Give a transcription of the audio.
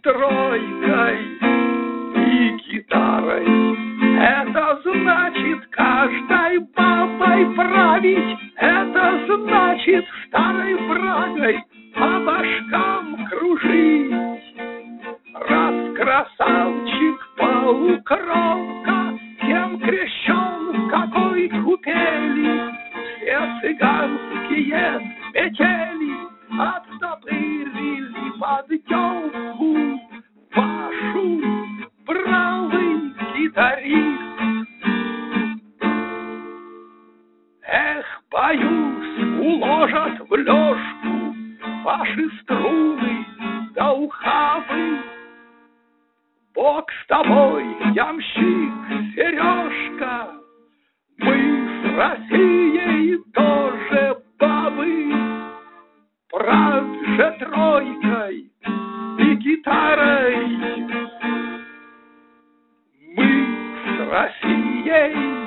тройкой и гитарой. Это значит каждой бабой править, это значит старой брагой по башкам кружить. Раз красавчик полукровка, кем крещен, в какой купели, все цыганские метели оттопырили подъемку вашу, бравый гитарист. Эх, боюсь, уложат в лёжку ваши струны да ухабы. Бог с тобой, ямщик Сережка, мы с Россией тоже бабы. Правь же тройкой и гитарой, мы с Россией